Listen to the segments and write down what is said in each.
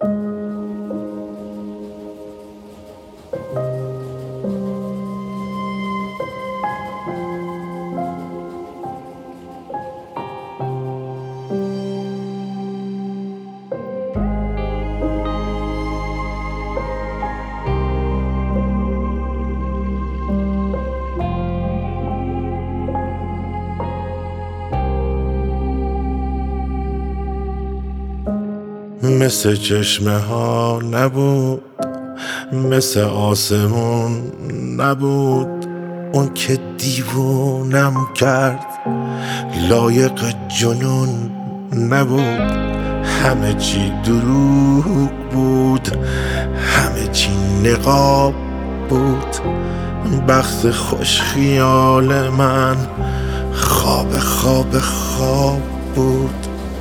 مثل چشمه ها نبود، مثل آسمون نبود، اون که دیوونم کرد لایق جنون نبود. همه چی دروغ بود، همه چی نقاب بود، بخت خوش خیال من خواب خواب خواب بود.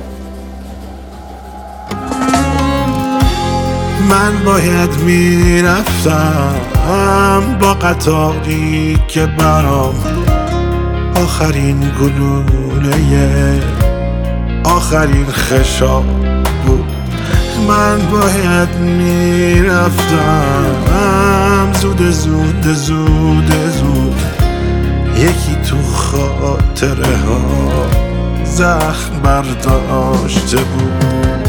من باید میرفتم با قطاری که برام آخرین گلوله آخرین خشاب بود. من باید میرفتم زود زود زود زود، یکی تو خاطره ها زخم برداشته بود.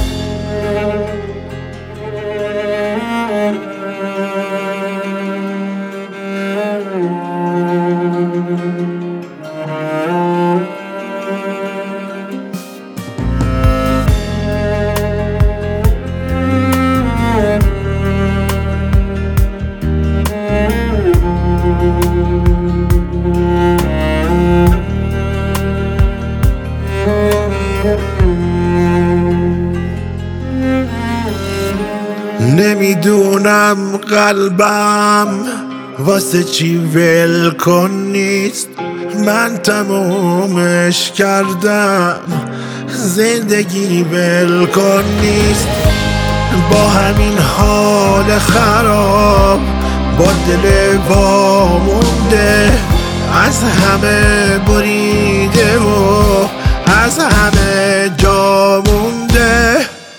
نمیدونم قلبم واسه چی ولکن نیست، من تمومش کردم زندگی ولکن نیست. با همین حال خراب با دل وامونده، از همه بریده و از همه جا مونده.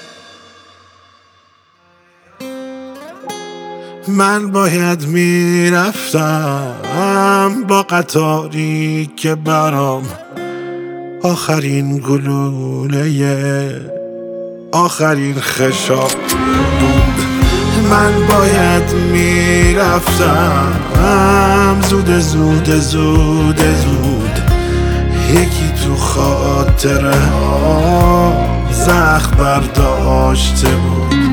من باید میرفتم با قطاری که برام آخرین گلوله آخرین خشاب بود. من باید میرفتم زود زود زود زود، یکی تو خاطره ها زخم برداشته بود.